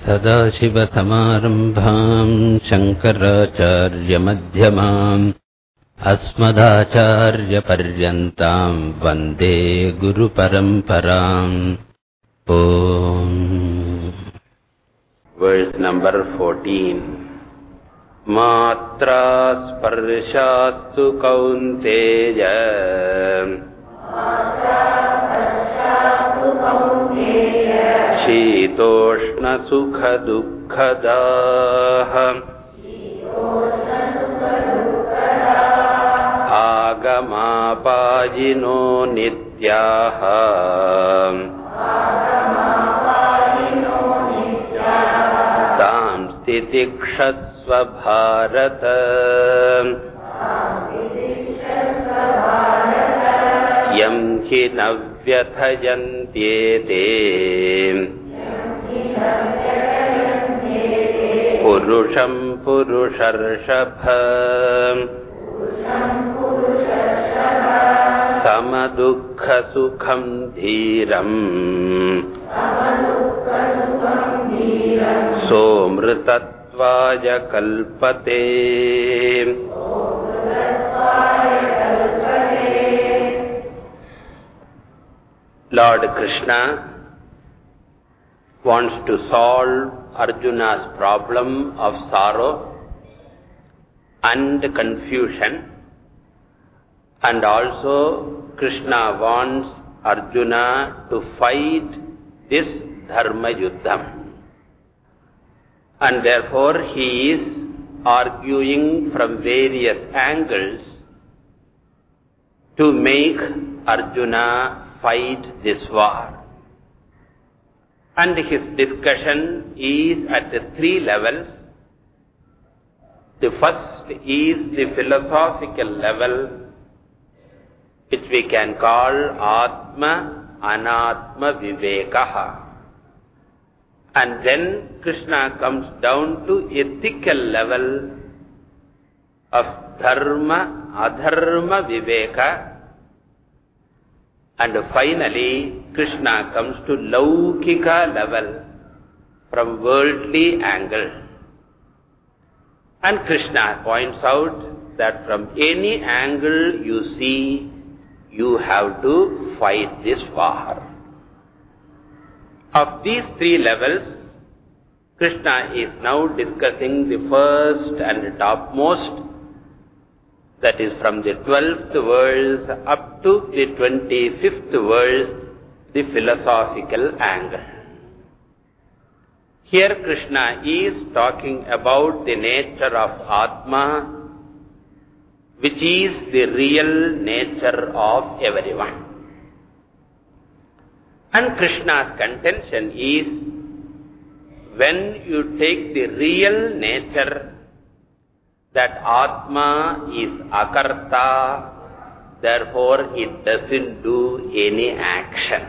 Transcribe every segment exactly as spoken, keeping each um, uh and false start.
सदाशिवसमारम्भाम् शङ्कराचार्यमध्यमाम् अस्मदाचार्यपर्यन्ताम् वन्दे गुरुपरम्पराम्. Om. Verse number fourteen. Matra sparshastu kaunteya Shitoshna sukha dukkhadah Agamapayino nityaha Tam stitikshasva bharata Yam hi navyathayantyete Purusham purusharshapha Samadukha sukham dhiram Somritatvaya kalpate. Lord Krishna wants to solve Arjuna's problem of sorrow and confusion, and also Krishna wants Arjuna to fight this dharma yuddham, and therefore he is arguing from various angles to make Arjuna fight this war. And his discussion is at the three levels. The first is the philosophical level, which we can call Atma Anatma Vivekaha. And then Krishna comes down to ethical level of Dharma Adharma Viveka. And finally, Krishna comes to Laukika level from worldly angle. And Krishna points out that from any angle you see, you have to fight this war. Of these three levels, Krishna is now discussing the first and the topmost, that is from the twelfth verse up to the twenty-fifth verse, the philosophical angle. Here Krishna is talking about the nature of Atma, which is the real nature of everyone. And Krishna's contention is, when you take the real nature, that Atma is akarta, therefore it doesn't do any action.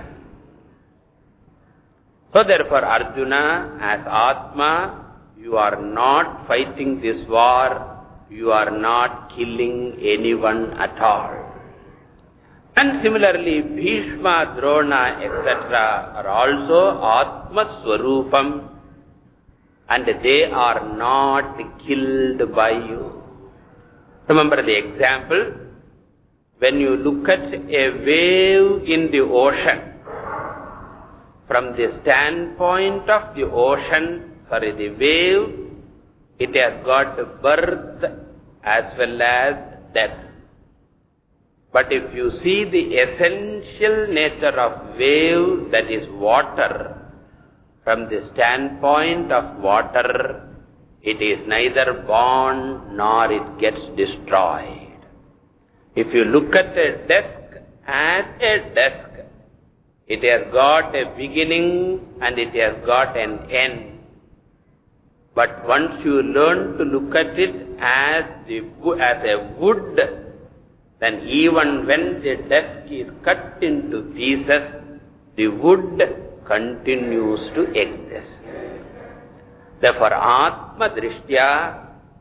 So therefore Arjuna, as Atma, you are not fighting this war, you are not killing anyone at all. And similarly, Bhishma, Drona, et cetera are also Atma Swarupam, and they are not killed by you. Remember the example, when you look at a wave in the ocean, from the standpoint of the ocean, sorry, the wave, it has got birth as well as death. But if you see the essential nature of wave, that is water, from the standpoint of water, it is neither born nor it gets destroyed. If you look at a desk as a desk, it has got a beginning and it has got an end. But once you learn to look at it as, the, as a wood, then even when the desk is cut into pieces, the wood continues to exist. Therefore, Atma Drishtya,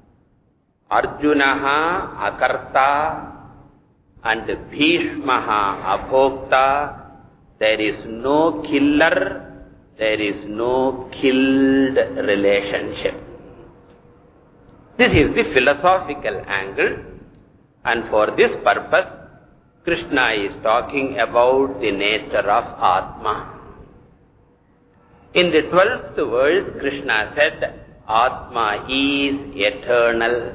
Arjunaha Akarta and Bhishmaha Abhokta, there is no killer, there is no killed relationship. This is the philosophical angle, and for this purpose, Krishna is talking about the nature of Atma. In the twelfth verse, Krishna said, Atma is eternal.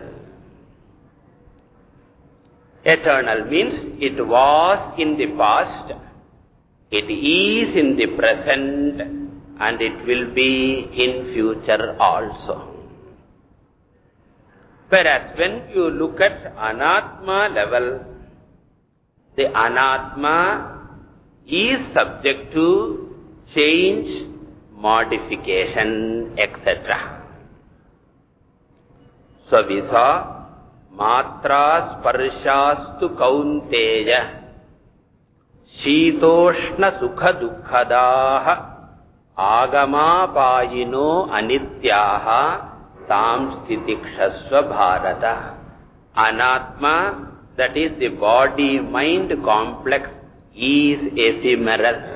Eternal means it was in the past, it is in the present, and it will be in future also. Whereas when you look at Anatma level, the Anatma is subject to change, modification, et cetera. So we saw Matra Sparshastu Kaunteya Shitoshna Sukha Dukkadaha Agama Payino Anityaha Tam Stitikshasva Bharata. Anatma, that is the body-mind complex, is ephemeral.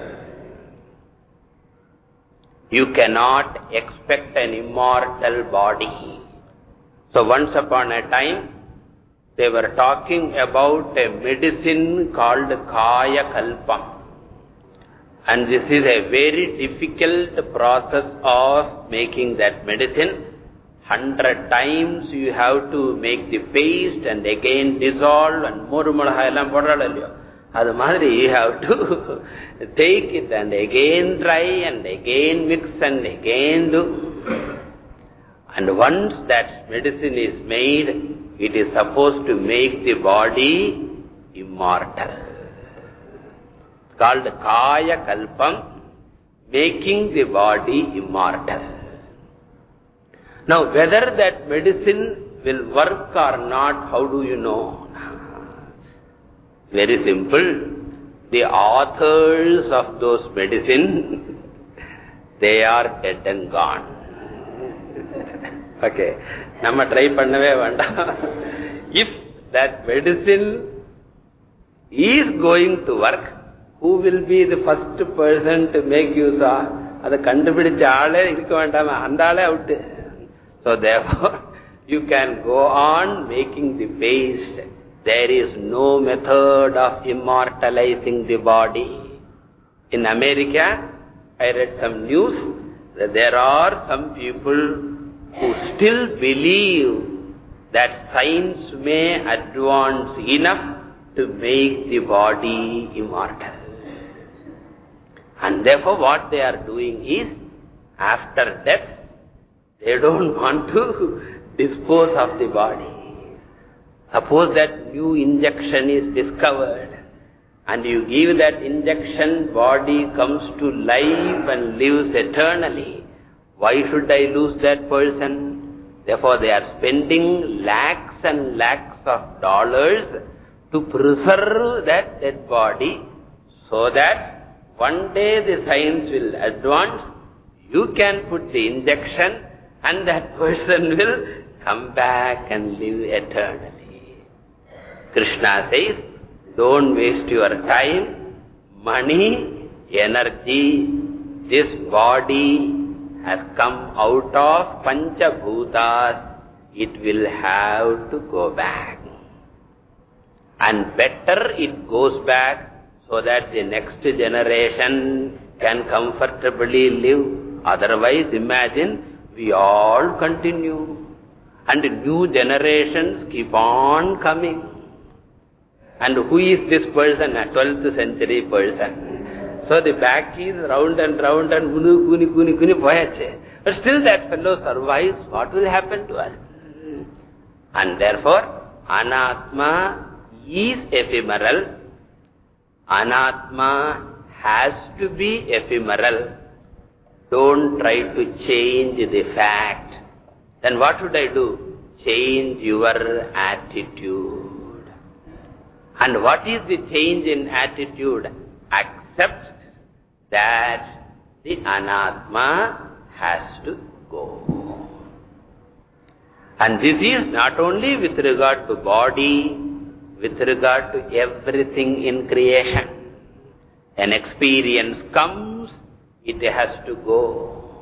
You cannot expect an immortal body. So once upon a time, they were talking about a medicine called Kaya Kalpam. And this is a very difficult process of making that medicine. Hundred times you have to make the paste and again dissolve and murumulahayalam podalaliyo. Adu madri you have to take it and again dry and again mix and again do. And once that medicine is made, it is supposed to make the body immortal. It's called Kaya Kalpam, making the body immortal. Now, whether that medicine will work or not, how do you know? Very simple. The authors of those medicine, they are dead and gone. Okay. Namma try pannave vanda. If that medicine is going to work, who will be the first person to make use of? Adu kandupidicha aale irukka vendama, andale out. So therefore, you can go on making the paste. There is no method of immortalizing the body. In America, I read some news that there are some people who still believe that science may advance enough to make the body immortal. And therefore what they are doing is, after death, they don't want to dispose of the body. Suppose that new injection is discovered and you give that injection, body comes to life and lives eternally. Why should I lose that person? Therefore they are spending lakhs and lakhs of dollars to preserve that dead body so that one day the science will advance, you can put the injection and that person will come back and live eternally. Krishna says, don't waste your time, money, energy. This body has come out of Panchabhutas. It will have to go back. And better it goes back so that the next generation can comfortably live. Otherwise, imagine, we all continue. And new generations keep on coming. And who is this person? A twelfth century person. So the back is round and round and kuni kuni kuni kuni poyache. But still that fellow survives. What will happen to us? And therefore, Anatma is ephemeral. Anatma has to be ephemeral. Don't try to change the fact. Then what should I do? Change your attitude. And what is the change in attitude? Accept that the Anatma has to go. And this is not only with regard to body, with regard to everything in creation. An experience comes, it has to go.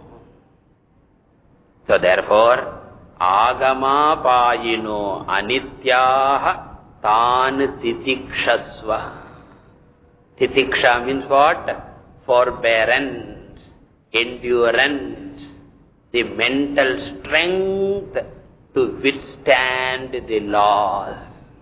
So therefore, Agama payino anityaha tan titikshasva. Titiksha means what? Forbearance, endurance, the mental strength to withstand the laws.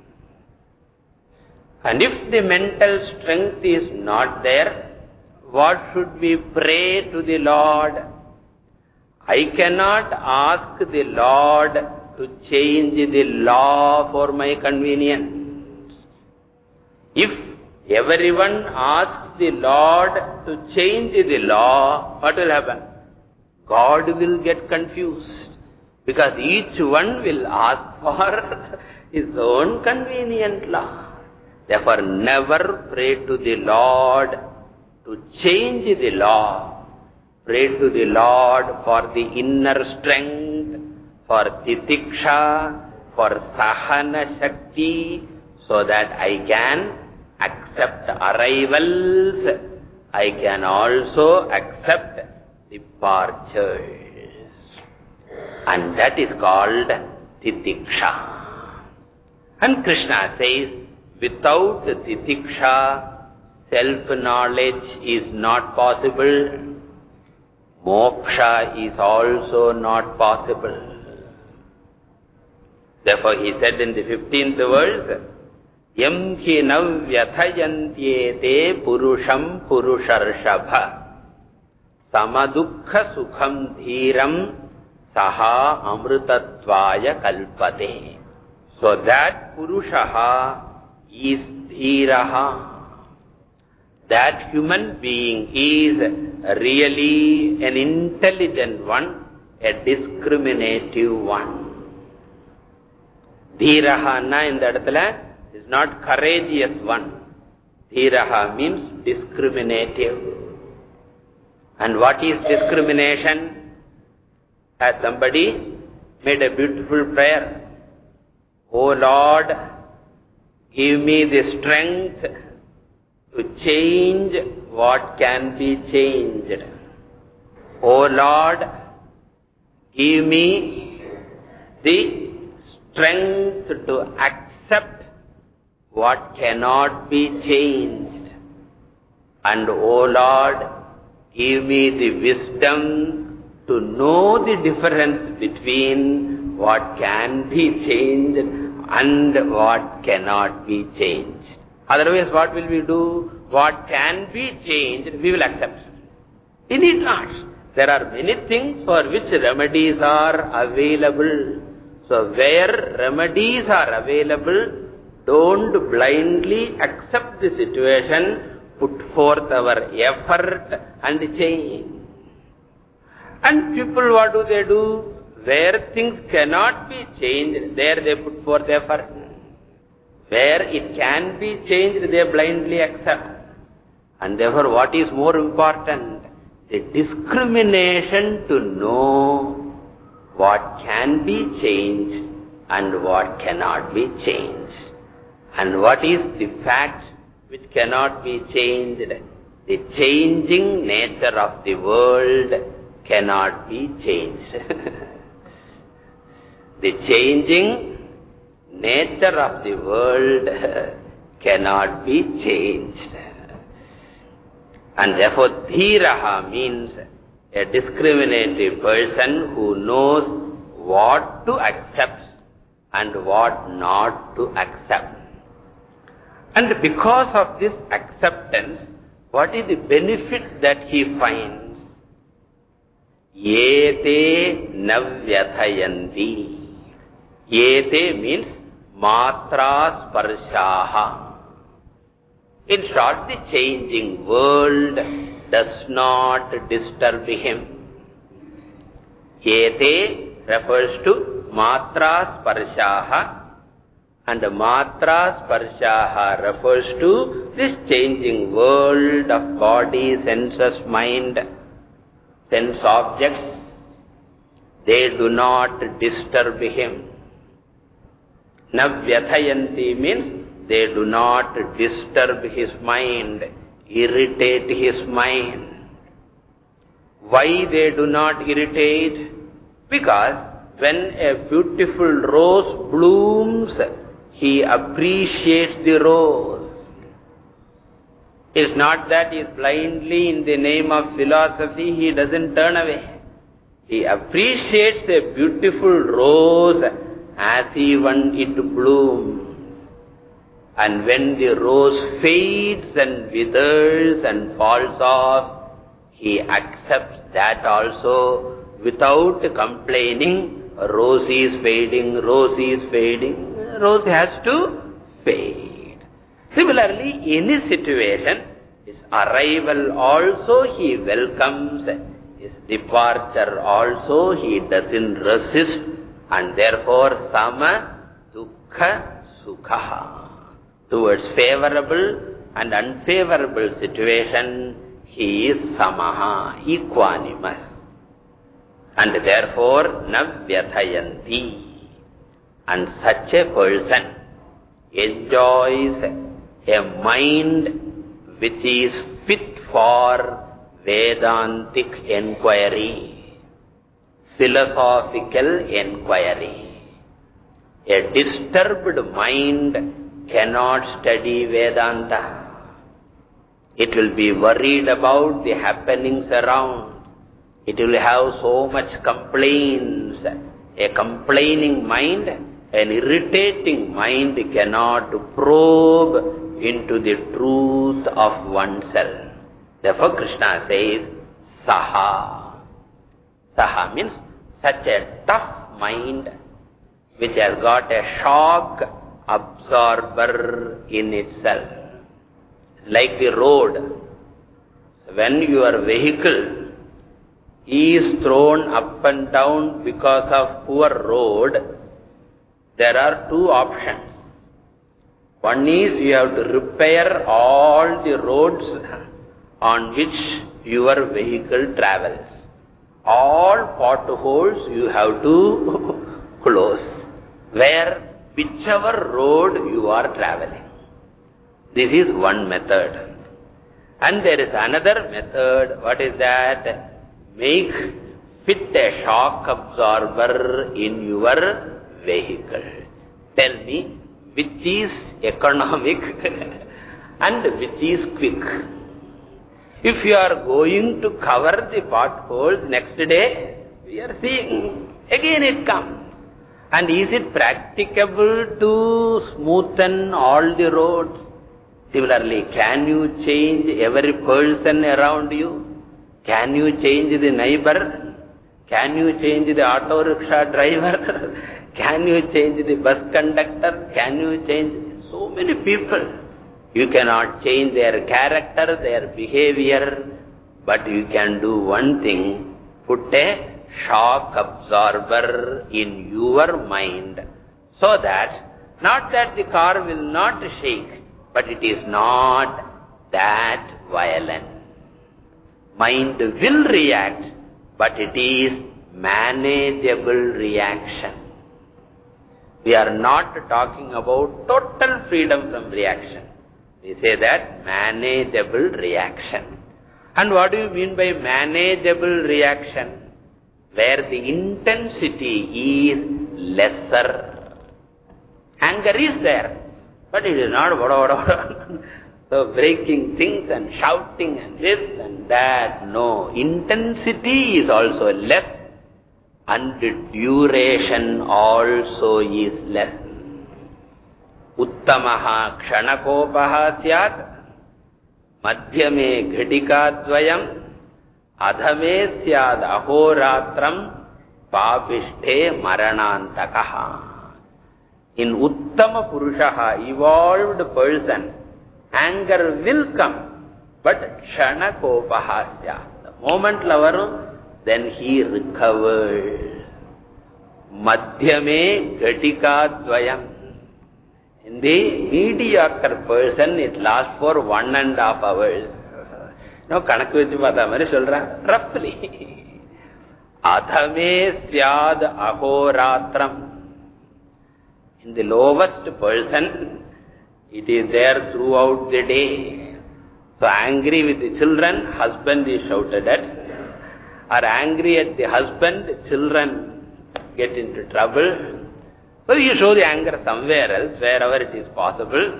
And if the mental strength is not there, what should we pray to the Lord? I cannot ask the Lord to change the law for my convenience. If everyone asks the Lord to change the law, what will happen? God will get confused, because each one will ask for his own convenient law. Therefore, never pray to the Lord to change the law. Pray to the Lord for the inner strength, for titiksha, for sahana shakti, so that I can accept arrivals, I can also accept departures. And that is called titiksha. And Krishna says, without titiksha, self-knowledge is not possible. Moksha is also not possible. Therefore he said in the fifteenth verse, Yam hi navyathayantyete purusham purusharshabha samadukha sukham dhiram saha amrutatvaya kalpate. So that purushaha is dhiraha. That human being is really an intelligent one, a discriminative one. Dhiraha na in that is not courageous one. Dhiraha means discriminative. And what is discrimination? As somebody made a beautiful prayer. O Lord, give me the strength to change what can be changed. O Lord, give me the strength to accept what cannot be changed. And O Lord, give me the wisdom to know the difference between what can be changed and what cannot be changed. Otherwise, what will we do? What can be changed, we will accept. We need not. There are many things for which remedies are available. So where remedies are available, don't blindly accept the situation, put forth our effort and change. And people, what do they do? Where things cannot be changed, there they put forth effort. Where it can be changed, they blindly accept. And therefore, what is more important? The discrimination to know what can be changed and what cannot be changed. And what is the fact which cannot be changed? The changing nature of the world cannot be changed. The changing nature of the world cannot be changed. And therefore, dhiraha means a discriminative person who knows what to accept and what not to accept. And because of this acceptance, what is the benefit that he finds? Yete navyathayanti. Yete means matra sparshaha. In short, the changing world does not disturb him. Yete refers to matra sparshaha, and matra sparshaha refers to this changing world of body, senses, mind, sense objects. They do not disturb him. Navyathayanti means they do not disturb his mind, irritate his mind. Why they do not irritate? Because when a beautiful rose blooms, he appreciates the rose. It's not that he is blindly in the name of philosophy, he doesn't turn away. He appreciates a beautiful rose as even it blooms. And when the rose fades and withers and falls off, he accepts that also without complaining. Rose is fading, rose is fading. Rose has to fade. Similarly, any situation, his arrival also he welcomes, his departure also he doesn't resist, and therefore sama dukkha sukha. Towards favorable and unfavorable situation, he is samaha, equanimous. And therefore, navyathayanti. And such a person enjoys a mind which is fit for Vedantic enquiry, philosophical enquiry. A disturbed mind cannot study Vedanta. It will be worried about the happenings around. It will have so much complaints. A complaining mind, an irritating mind cannot probe into the truth of oneself. Therefore Krishna says, Saha. Saha means such a tough mind which has got a shock absorber in itself. It's like the road. When your vehicle is thrown up and down because of poor road, there are two options. One is you have to repair all the roads on which your vehicle travels. All potholes you have to close, where whichever road you are traveling. This is one method. And there is another method. What is that? Make fit a shock absorber in your vehicle. Tell me which is economic and which is quick. If you are going to cover the potholes next day, we are seeing, again it comes. And is it practicable to smoothen all the roads? Similarly, can you change every person around you? Can you change the neighbor? Can you change the auto rickshaw driver? Can you change the bus conductor? Can you change so many people? You cannot change their character, their behavior, but you can do one thing, put a shock absorber in your mind, so that, not that the car will not shake, but it is not that violent. Mind will react, but it is manageable reaction. We are not talking about total freedom from reaction. We say that manageable reaction. And what do you mean by manageable reaction? Where the intensity is lesser. Anger is there, but it is not so breaking things and shouting and this and that. No, intensity is also less and the duration also is less. Uttamaha ksanakopaha syat, madhyame ghatikadvayam, adhame syad ahoratram, papishte maranantakaha. In Uttama Purushaha, evolved person, anger will come, but ksanakopaha syat. The moment lavaru, then he recovers. Madhyame ghatikadvayam. In the mediocre person, it lasts for one and a half hours. No, kanakku vechu paatha mari solran, roughly. Adhame syad ahoratram. In the lowest person, it is there throughout the day. So angry with the children, husband is shouted at. are angry at the husband, children get into trouble. So you show the anger somewhere else, wherever it is possible.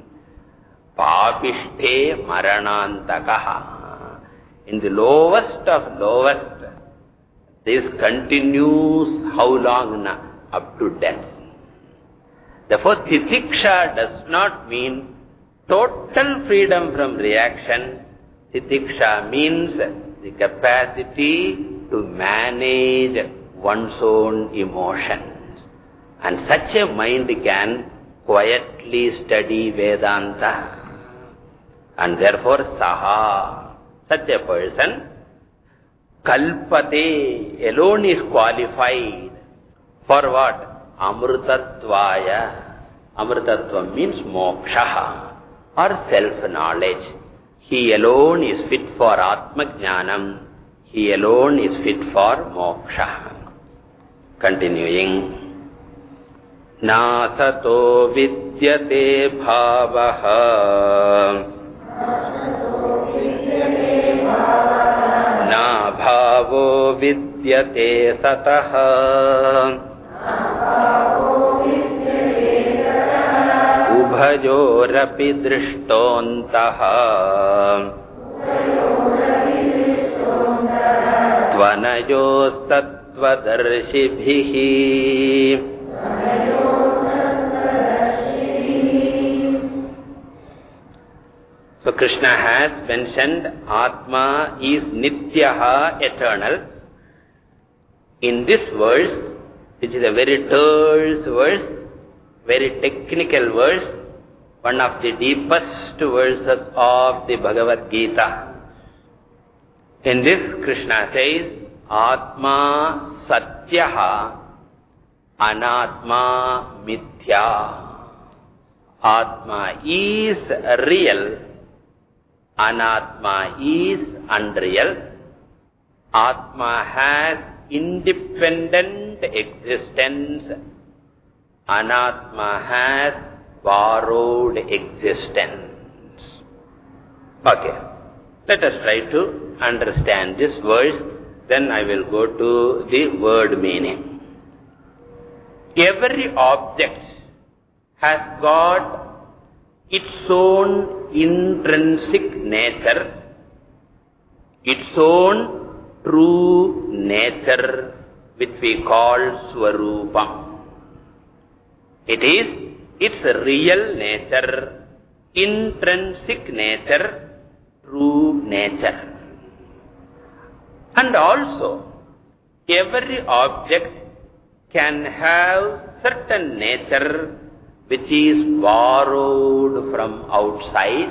Papishte maranantakaha. In the lowest of lowest, this continues how long? Na? Up to death. Therefore, titiksha does not mean total freedom from reaction. Titiksha means the capacity to manage one's own emotions. And such a mind can quietly study Vedanta. And therefore, saha, such a person, kalpate, alone is qualified for what? Amrutatvaya. Amrutattva means moksha or self-knowledge. He alone is fit for Atma-jnanam. He alone is fit for moksha. Continuing. Nasato vidyate bhavaha. Na bhavo vidyate sataha. Ubhajorapi drishtontaha. Tvanayostattvadarshibhihi. So Krishna has mentioned Atma is Nityaha, eternal. In this verse, which is a very terse verse, very technical verse, one of the deepest verses of the Bhagavad Gita. In this, Krishna says, Atma Satyaha, Anatma Mithya. Atma is real, Anatma is unreal. Atma has independent existence. Anatma has borrowed existence. Okay. Let us try to understand this verse. Then I will go to the word meaning. Every object has got its own intrinsic nature, its own true nature, which we call Swarupam. It is its real nature, intrinsic nature, true nature. And also, every object can have certain nature which is borrowed from outside.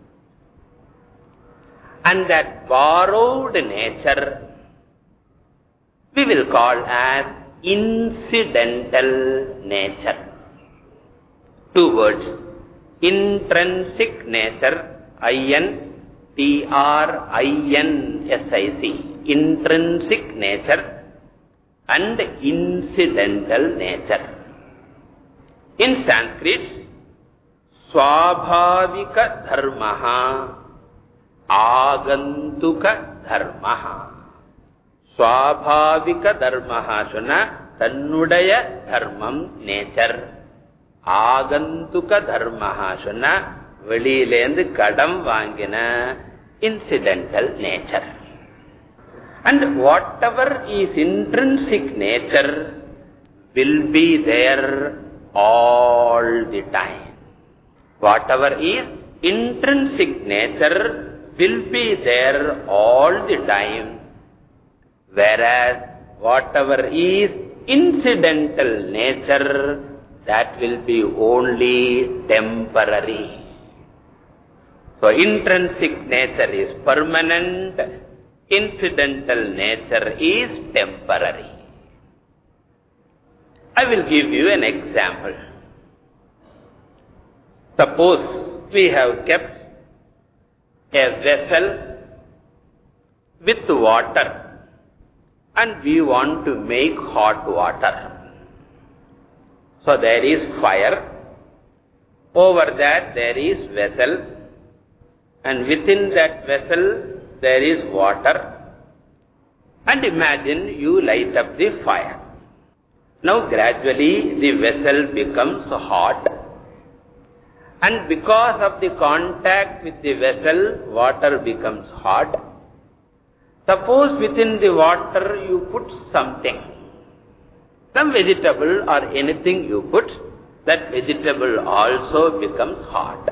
And that borrowed nature we will call as incidental nature. Two words. Intrinsic nature, I N T R I N S I C. Intrinsic nature and incidental nature. In Sanskrit, Swabhavika dharmaha, Agantuka dharmaha. Swabhavika dharmaha suna tannudaya dharmam nature. Agantuka dharmaha suna velilendu kadam vangina incidental nature. And whatever is intrinsic nature will be there all the time. Whatever is intrinsic nature will be there all the time, whereas whatever is incidental nature, that will be only temporary. So intrinsic nature is permanent, incidental nature is temporary. I will give you an example. Suppose we have kept a vessel with water and we want to make hot water. So there is fire, over that there is vessel, and within that vessel there is water. And imagine you light up the fire. Now gradually the vessel becomes hot. And because of the contact with the vessel, water becomes hot. Suppose within the water you put something, some vegetable or anything you put, that vegetable also becomes hot.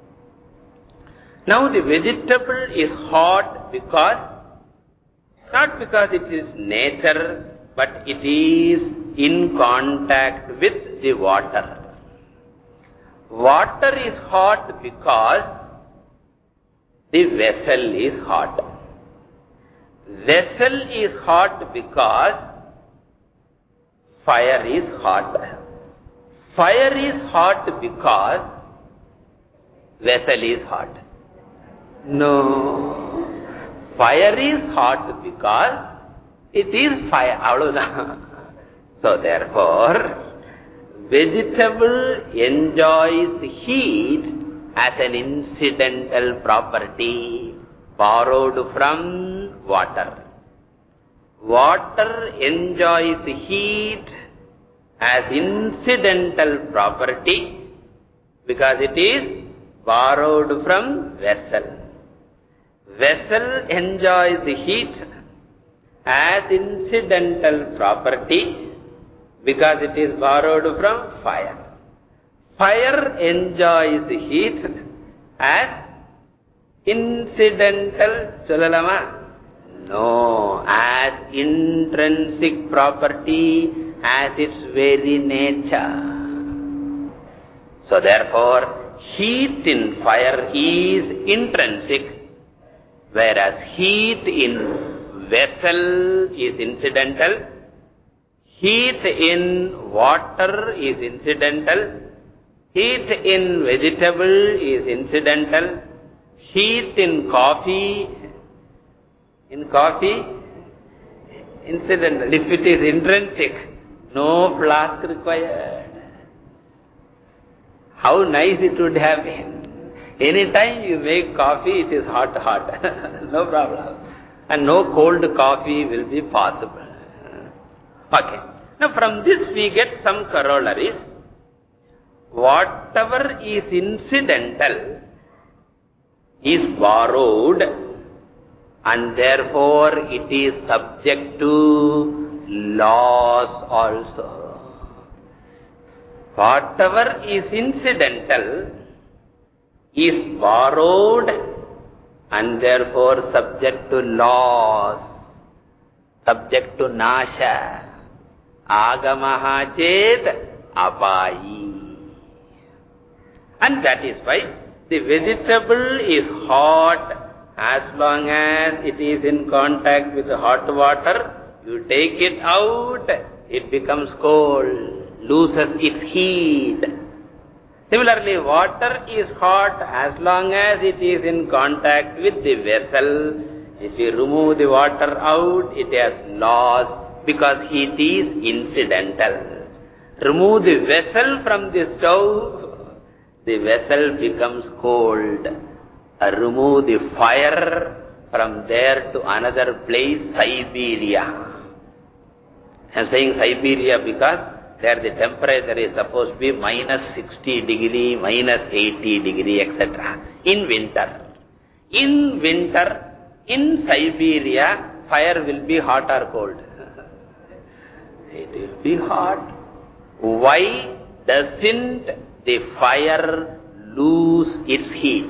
Now the vegetable is hot because, not because it is nature, but it is in contact with the water. Water is hot because the vessel is hot. Vessel is hot because fire is hot. Fire is hot because vessel is hot. No. Fire is hot because it is fire. So therefore, vegetable enjoys heat as an incidental property borrowed from water. Water enjoys heat as incidental property because it is borrowed from vessel. Vessel enjoys heat as incidental property because it is borrowed from fire. Fire enjoys heat as incidental, solalama? No, as intrinsic property, as its very nature. So therefore, heat in fire is intrinsic, whereas heat in vessel is incidental. Heat in water is incidental. Heat in vegetable is incidental. Heat in coffee, in coffee, incidental. If it is intrinsic, no flask required. How nice it would have been. Anytime you make coffee, it is hot, hot. No problem. And no cold coffee will be possible. Okay. Now from this we get some corollaries. Whatever is incidental is borrowed, and therefore it is subject to laws also. Whatever is incidental is borrowed and therefore subject to laws, subject to nasha. Agamaha chet apayi. And that is why the vegetable is hot as long as it is in contact with the hot water. You take it out, it becomes cold, loses its heat. Similarly, water is hot as long as it is in contact with the vessel. If you remove the water out, it has lost because heat is incidental. Remove the vessel from the stove, the vessel becomes cold. Uh, remove the fire from there to another place, Siberia. I am saying Siberia because there the temperature is supposed to be minus sixty degree, minus eighty degree, et cetera. In winter. In winter, in Siberia, fire will be hot or cold. It will be hot. Why doesn't the fire lose its heat?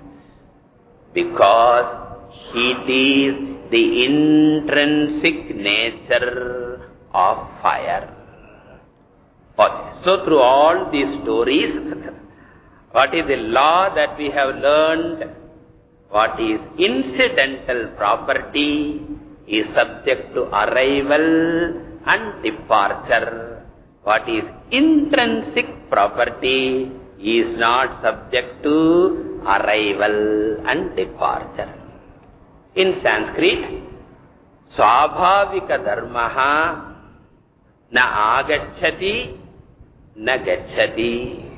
Because heat is the intrinsic nature of fire. Okay. So through all these stories, what is the law that we have learned? What is incidental property is subject to arrival and departure. What is intrinsic property is not subject to arrival and departure. In Sanskrit, Swabhavika dharmaha na agacchati na gacchati.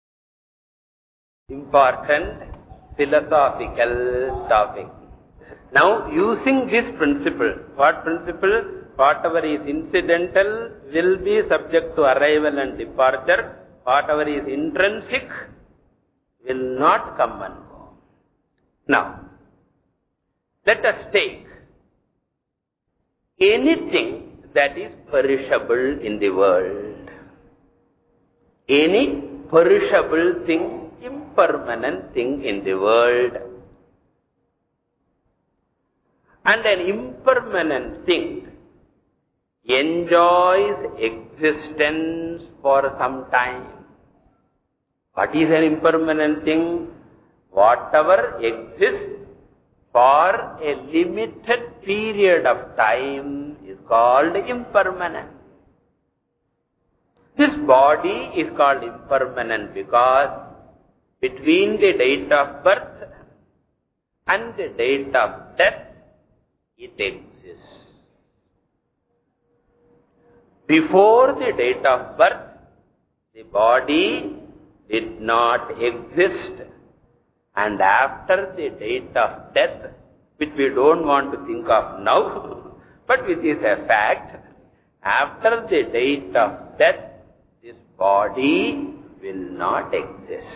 Important philosophical topic. Now, using this principle, what principle? Whatever is incidental will be subject to arrival and departure. Whatever is intrinsic will not come and go. Now, let us take anything that is perishable in the world. Any perishable thing, impermanent thing in the world. And an impermanent thing enjoys existence for some time. What is an impermanent thing? Whatever exists for a limited period of time is called impermanent. This body is called impermanent because between the date of birth and the date of death, it exists. Before the date of birth, the body did not exist. And after the date of death, which we don't want to think of now, but which is a fact, after the date of death, this body will not exist.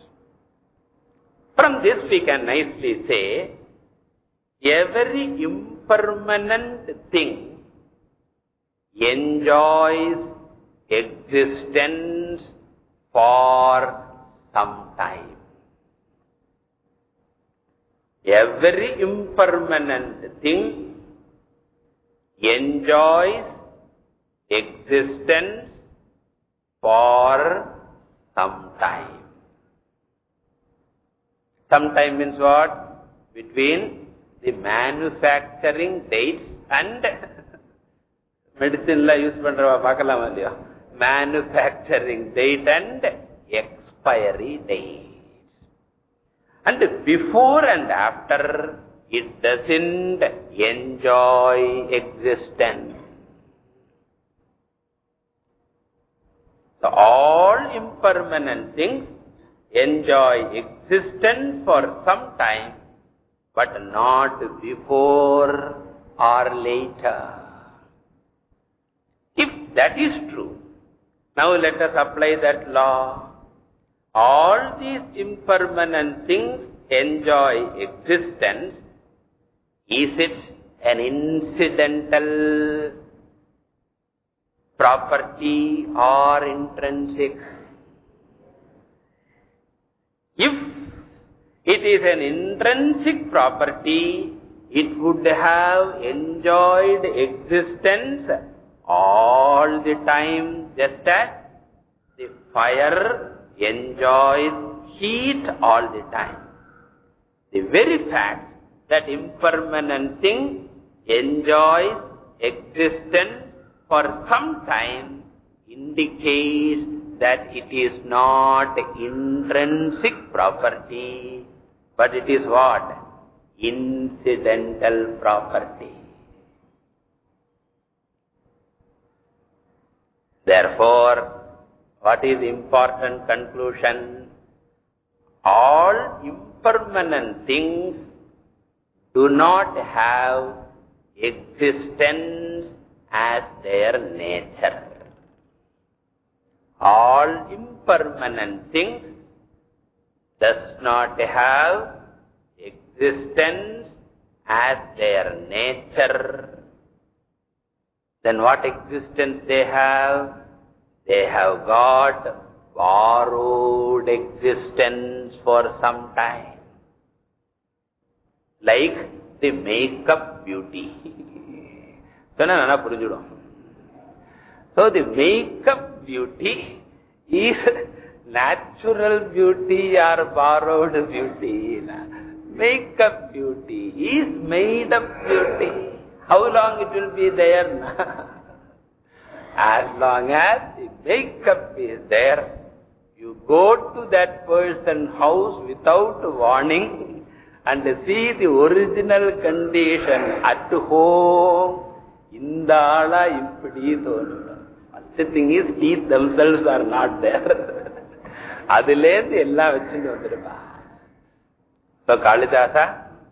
From this we can nicely say, every impermanent thing enjoys existence for some time. Every impermanent thing enjoys existence for some time. Some time means what? Between the manufacturing dates and medicine la use pandra paakalam illaya, manufacturing date and expiry date. And before and after, it doesn't enjoy existence. So all impermanent things enjoy existence for some time, but not before or later. If that is true, now let us apply that law. All these impermanent things enjoy existence. Is it an incidental property or intrinsic? If it is an intrinsic property, it would have enjoyed existence all the time, just as the fire enjoys heat all the time. The very fact that impermanent thing enjoys existence for some time indicates that it is not intrinsic property, but it is what? Incidental property. Therefore, what is the important conclusion? All impermanent things do not have existence as their nature. All impermanent things does not have existence as their nature. Then what existence they have? They have got borrowed existence for some time. Like the makeup beauty. So the makeup beauty is natural beauty or borrowed beauty. Makeup beauty is made up beauty. How long it will be there? As long as the makeup is there, you go to that person's house without warning and see the original condition at home. Indala impidi thonu. First thing is, teeth themselves are not there. Adile ella vechindu vandirupa. So Kalidasa,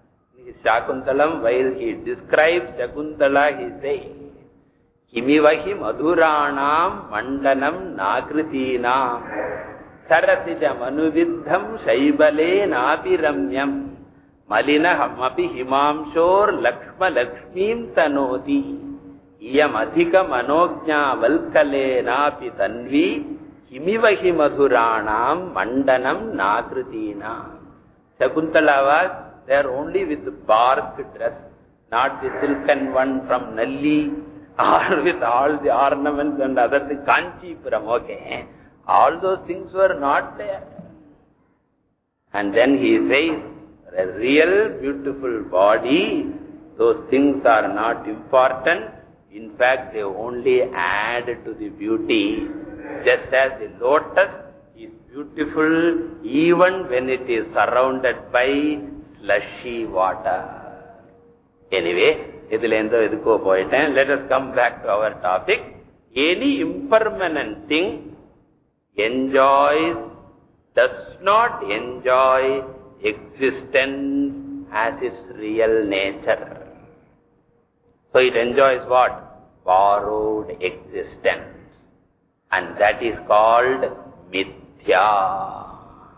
Shakuntalam, while he describes Shakuntala, he says, Kimivahi madhuranam mandanam nakritinam sarasija manuviddham shaibale napiramyam malinahamapi himamshor lakshma lakshmim tanoti iyam adhika manognya valkale napi tanvi kimivahi madhuranam mandanam nakritinam. Shakuntala was there only with the bark dress, not the silken one from Nalli, or with all the ornaments and other things, Kanchipuram, okay. All those things were not there. And then he says, a real beautiful body, those things are not important. In fact, they only add to the beauty. Just as the lotus is beautiful even when it is surrounded by slushy water. Anyway, let us come back to our topic. Any impermanent thing enjoys, does not enjoy existence as its real nature. So it enjoys what? Borrowed existence. And that is called mithya.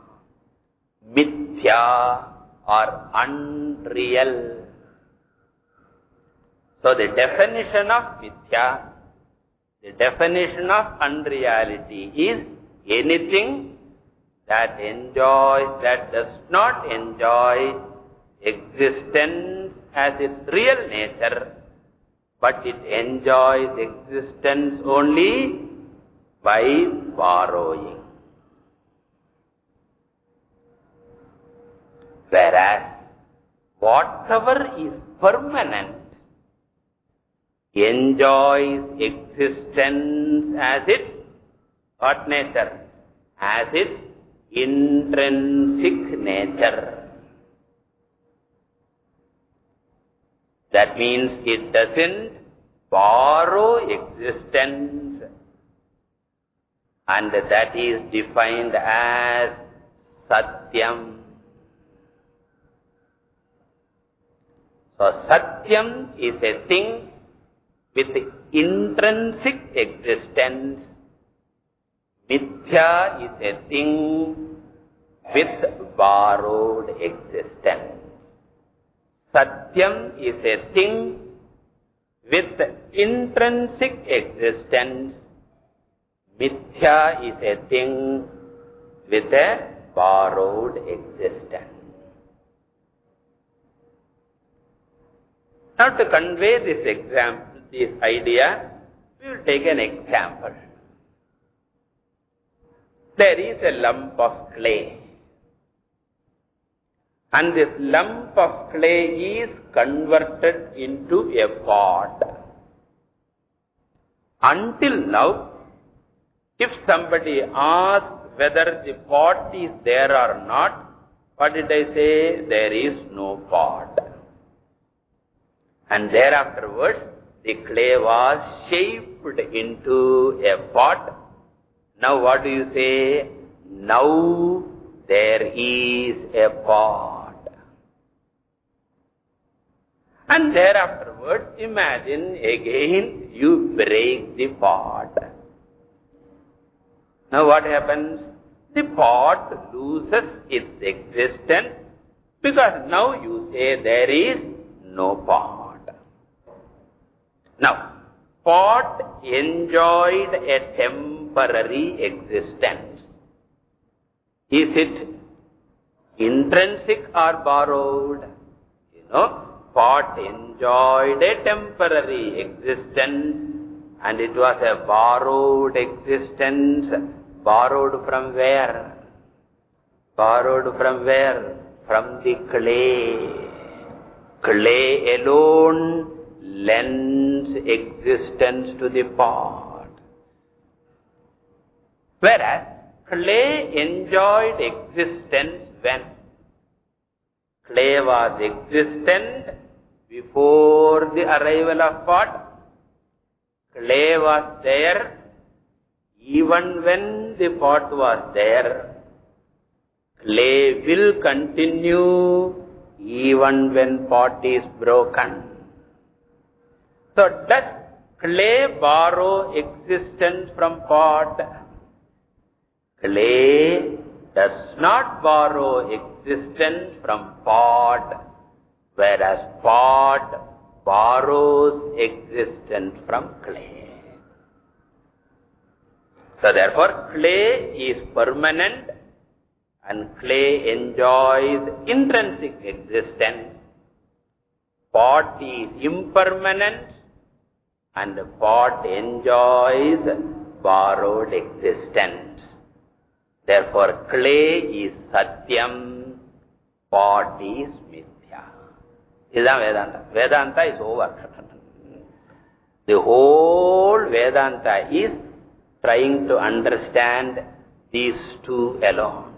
Mithya or unreal. So the definition of mithya, the definition of unreality is anything that enjoys, that does not enjoy existence as its real nature, but it enjoys existence only by borrowing. Whereas, whatever is permanent enjoys existence as its what nature? As its intrinsic nature. That means it doesn't borrow existence, and that is defined as Satyam. So Satyam is a thing with intrinsic existence. Mithya is a thing with borrowed existence. Satyam is a thing with intrinsic existence. Mithya is a thing with a borrowed existence. Now to convey this example, this idea, we will take an example. There is a lump of clay, and this lump of clay is converted into a pot. Until now, if somebody asks whether the pot is there or not, what did I say? There is no pot. And thereafterwards, the clay was shaped into a pot. Now what do you say? Now there is a pot. And thereafterwards, imagine again you break the pot. Now what happens? The pot loses its existence because now you say there is no pot. Now, pot enjoyed a temporary existence. Is it intrinsic or borrowed? You know, pot enjoyed a temporary existence, and it was a borrowed existence. Borrowed from where? Borrowed from where? From the clay. Clay alone lends existence to the pot. Whereas, clay enjoyed existence when? Clay was existent before the arrival of pot. Clay was there even when the pot was there. Clay will continue even when pot is broken. So does clay borrow existence from pot? Clay does not borrow existence from pot, whereas pot borrows existence from clay. So therefore, clay is permanent and clay enjoys intrinsic existence. Pot is impermanent and pot enjoys borrowed existence. Therefore, clay is Satyam, pot is Mithya. This is Vedanta. Vedanta is over. The whole Vedanta is trying to understand these two alone.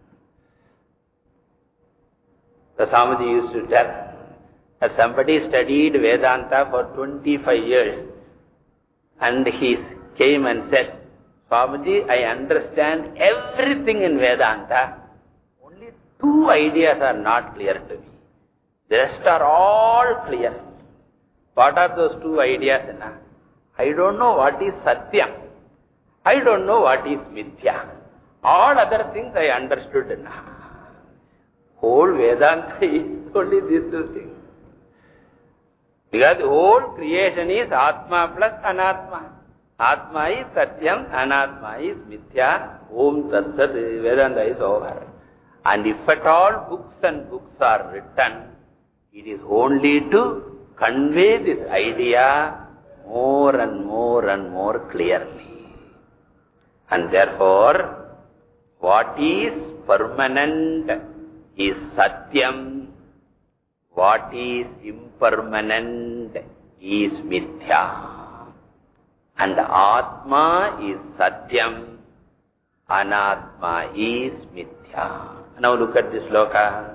The Swamiji used to tell, that somebody studied Vedanta for twenty-five years and he came and said, Swamiji, I understand everything in Vedanta, only two ideas are not clear to me. The rest are all clear. What are those two ideas? I don't know what is Satyam. I don't know what is Mithya. All other things I understood now. Whole Vedanta is only these two things. Because the whole creation is Atma plus Anatma. Atma is Satyam, Anatma is Mithya. Om Tat Sat, Vedanta is over. And if at all books and books are written, it is only to convey this idea more and more and more clearly. And therefore, what is permanent is Satyam, what is impermanent is Mithya. And Atma is Satyam, Anatma is Mithya. Now look at this sloka.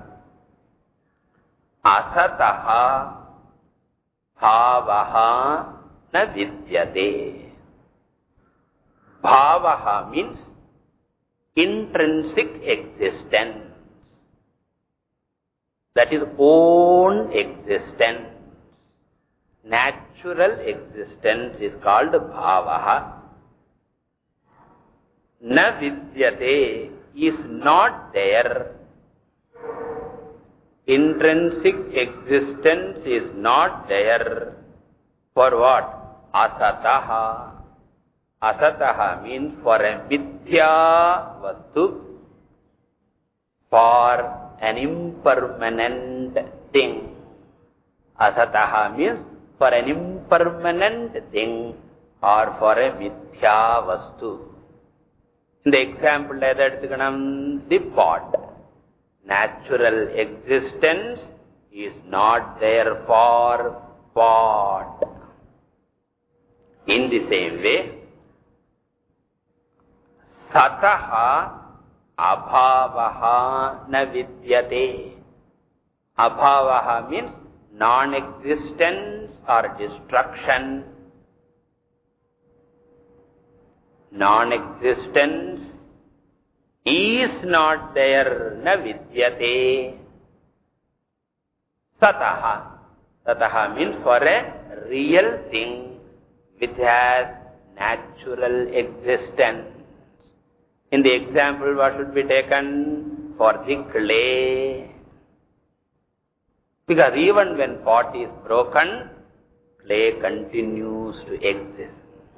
Asataha bhavaha na vidyate. Bhavaha means intrinsic existence. That is own existence. Natural existence is called bhavaha. Na vidyate is not there. Intrinsic existence is not there. For what? Asataha. Asataha means for a mithya vastu, for an impermanent thing. Asataha means for an impermanent thing or for a mithya vastu. In the example, the pot. Natural existence is not there for pot. In the same way, Sataha abhavaha na vidyate. Abhavaha means non-existence or destruction. Non-existence is not there, na vidyate. Sataha. Sataha means for a real thing which has natural existence. In the example, what should be taken? For the clay. Because even when pot is broken, clay continues to exist.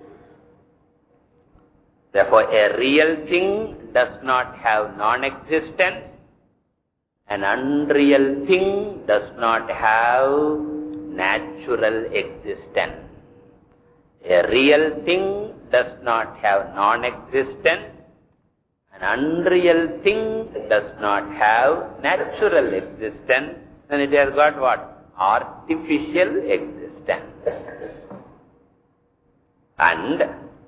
Therefore, a real thing does not have non-existence. An unreal thing does not have natural existence. A real thing does not have non-existence. An unreal thing does not have natural existence. Then it has got what? Artificial existence. And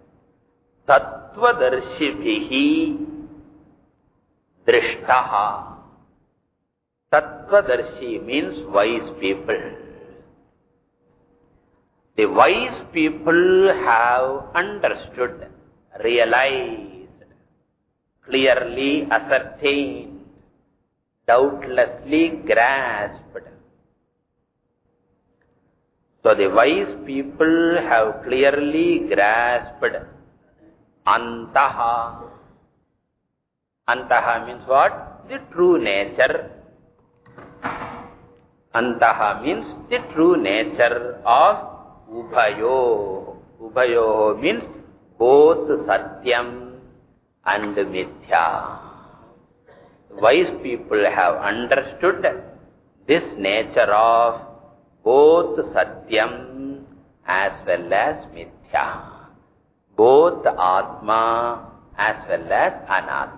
Tattvadarshibhihi drishtaha. Tattvadarshi means wise people. The wise people have understood, realized, clearly ascertained doubtlessly grasped. So the wise people have clearly grasped Antaha. Antaha means what? The true nature. Antaha means the true nature of Ubhayo. Ubhayo means both Satyam and Mithya. Wise people have understood this nature of both Satyam as well as Mithya. Both Atma as well as Anatma.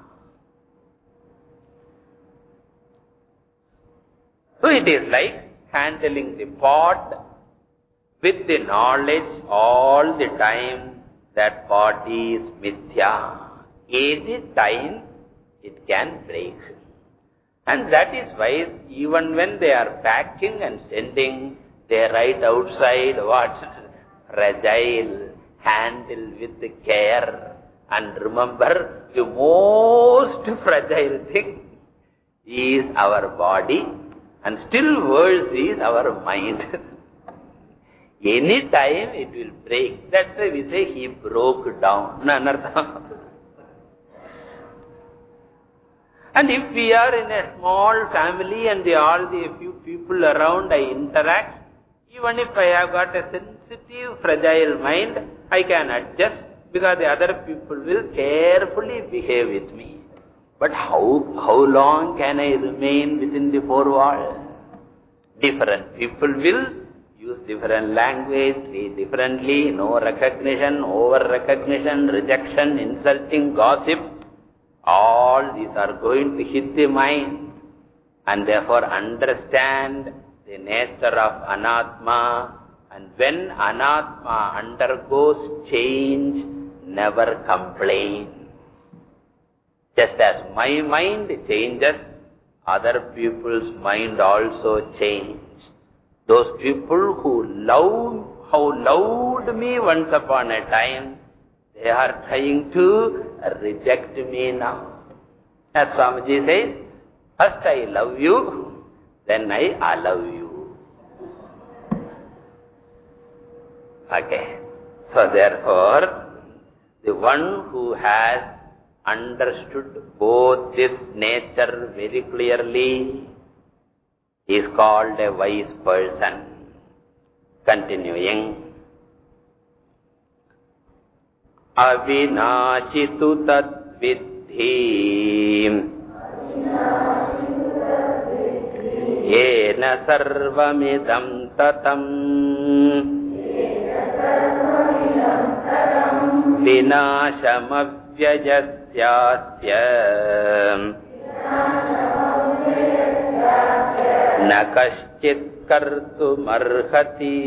So it is like handling the pot with the knowledge all the time that pot is Mithya. Any time it can break. And that is why even when they are packing and sending, they write outside what? Fragile, handle with care. And remember, the most fragile thing is our body, and still worse is our mind. Any time it will break. That's why we say he broke down. And if we are in a small family and the, all the few people around I interact, even if I have got a sensitive, fragile mind, I can adjust because the other people will carefully behave with me. But how, how long can I remain within the four walls? Different people will use different language, treat differently, no recognition, over-recognition, rejection, insulting, gossip. All these are going to hit the mind, and therefore understand the nature of Anatma. And when Anatma undergoes change, never complain. Just as my mind changes, other people's mind also change. Those people who love, how loved me once upon a time, they are trying to reject me now. As Swamiji says, first I love you, then I allow you. Okay. So therefore, the one who has understood both this nature very clearly is called a wise person. Continuing. Avinashitu tat vidhi yena sarvamidam tatam vinashamavyajasya na kaschit kartumarhati.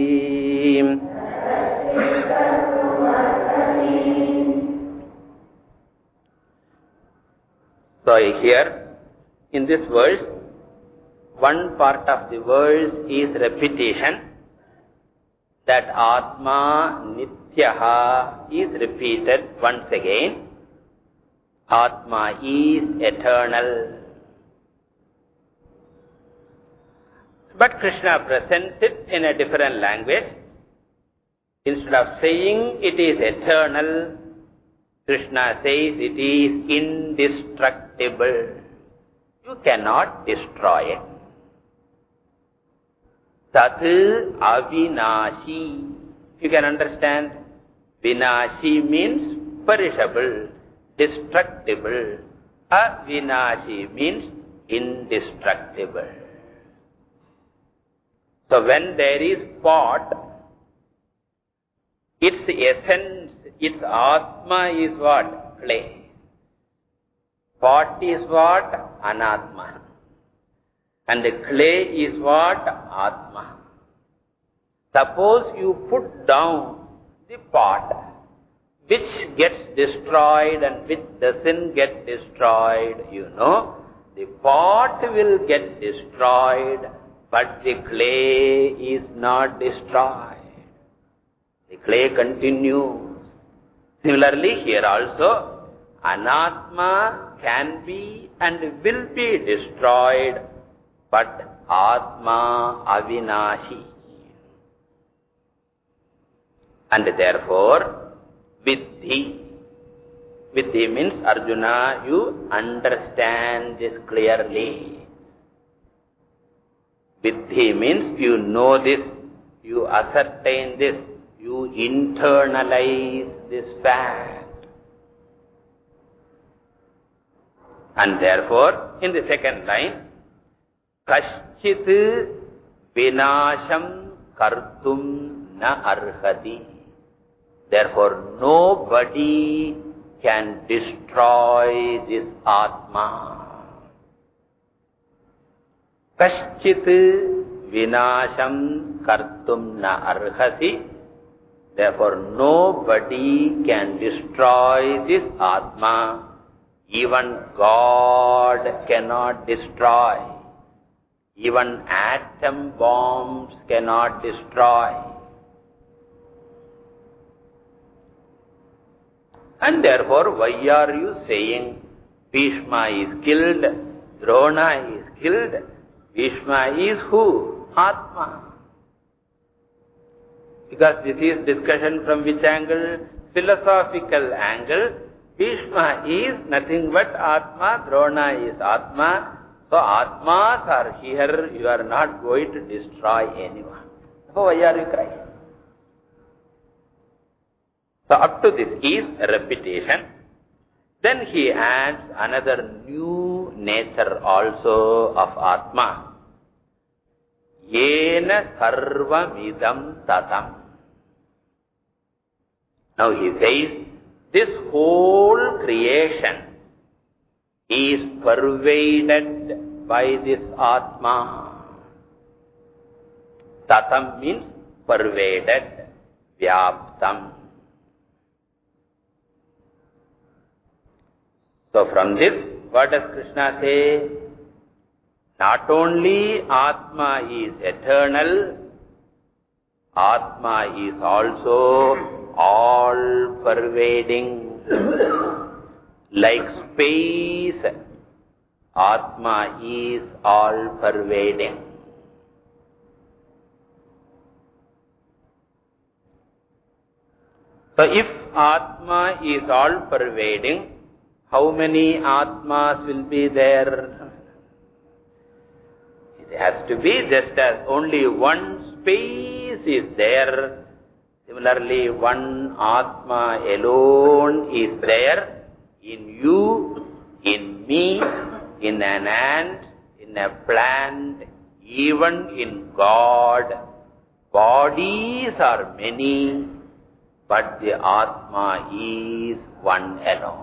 So here, in this verse, one part of the verse is repetition, that Atma Nityaha is repeated once again. Atma is eternal. But Krishna presents it in a different language. Instead of saying it is eternal, Krishna says it is indestructible. You cannot destroy it. Tat avinashi. You can understand. Vinashi means perishable, destructible. Avinashi means indestructible. So when there is pot, its essence, its Atma is what? Clay. Pot is what? Anatma. And the clay is what? Atma. Suppose you put down the pot, which gets destroyed and which doesn't get destroyed, you know, the pot will get destroyed, but the clay is not destroyed. The clay continues. Similarly, here also, Anatma can be and will be destroyed, but Atma Avinashi. And therefore, Viddhi. Viddhi means, Arjuna, you understand this clearly. Viddhi means you know this, you ascertain this, you internalize this fact. And therefore, in the second line, Kaschit Vinasham Kartum Na Arhati. Therefore, nobody can destroy this Atma. Kaschit Vinasham Kartum Na Arhasi. Therefore, nobody can destroy this Atma. Even God cannot destroy. Even atom bombs cannot destroy. And therefore, why are you saying Bhishma is killed, Drona is killed? Bhishma is who? Atma. Because this is discussion from which angle? Philosophical angle. Bhishma is nothing but Atma, Drona is Atma. So Atmas are here, you are not going to destroy anyone. So why are you crying? So up to this is repetition. Then he adds another new nature also of Atma. Yena sarvamidam tatam. Now he says, this whole creation is pervaded by this Atma. Tatam means pervaded, vyaptam. So from this, what does Krishna say? Not only Atma is eternal, Atma is also all-pervading. Like space, Atma is all-pervading. So if Atma is all-pervading, how many Atmas will be there? It has to be just as only one space is there. Similarly, one Atma alone is there in you, in me, in an ant, in a plant, even in God. Bodies are many, but the Atma is one alone.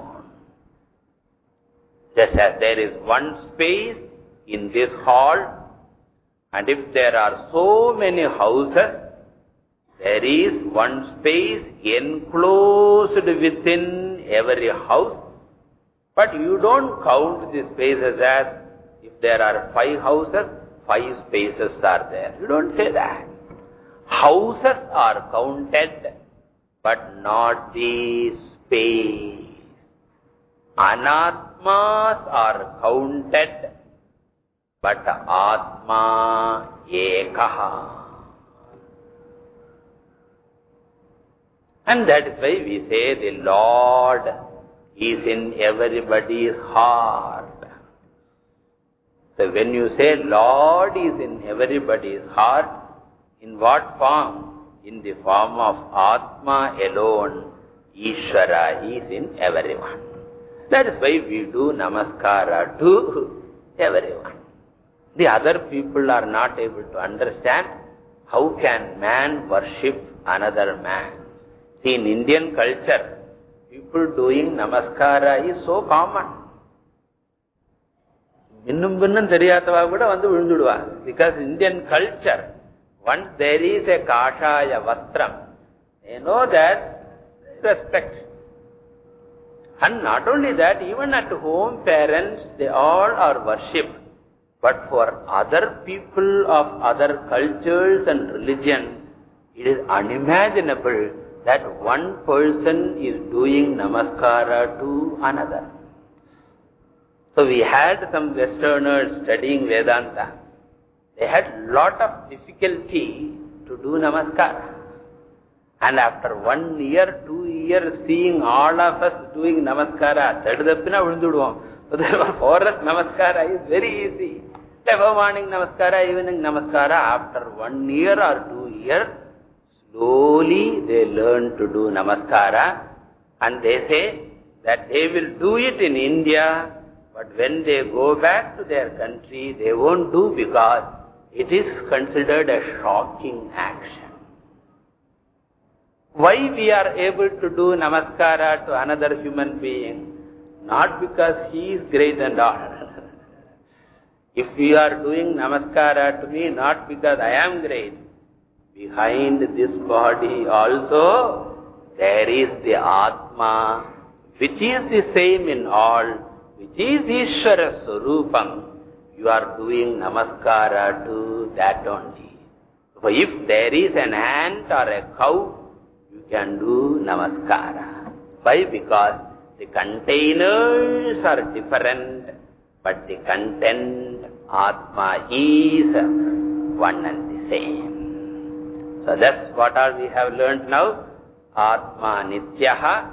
Just as there is one space in this hall, and if there are so many houses, there is one space enclosed within every house, but you don't count the spaces as if there are five houses, five spaces are there. You don't say that. Houses are counted, but not the space. Anatmas are counted, but Atma Ekaha. And that is why we say the Lord is in everybody's heart. So when you say Lord is in everybody's heart, in what form? In the form of Atma alone, Ishvara is in everyone. That is why we do namaskara to everyone. The other people are not able to understand how can man worship another man. See, in Indian culture, people doing namaskara is so common. Because Indian culture, once there is a kashaya vastram, they know that respect. And not only that, even at home, parents, they all are worshipped. But for other people of other cultures and religion, it is unimaginable that one person is doing namaskara to another. So we had some Westerners studying Vedanta. They had lot of difficulty to do namaskara. And after one year, two years, seeing all of us doing namaskara, so for us namaskara is very easy. Never morning namaskara, evening namaskara. After one year or two years, slowly they learn to do namaskara. And they say that they will do it in India, but when they go back to their country, they won't do because it is considered a shocking action. Why we are able to do namaskara to another human being? Not because he is great and all. If we are doing namaskara to me, not because I am great. Behind this body also, there is the Atma, which is the same in all, which is Ishvara Swarupam. You are doing namaskara to that only. So if there is an ant or a cow, you can do namaskara. Why? Because the containers are different, but the content, Atma, is one and the same. So that's what all we have learned now. Atma Nityaha,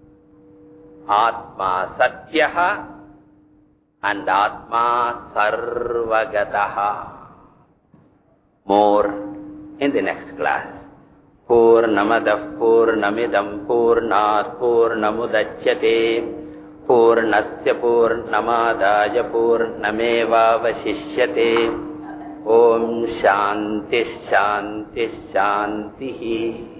Atma Satyaha, and Atma Sarvagataha. More in the next class. Purnamadav Purnamidam Purnat Purnamudachyate Purnasya Purnamadaya Purnameva Vashishyate. Om Shanti Shanti Shanti.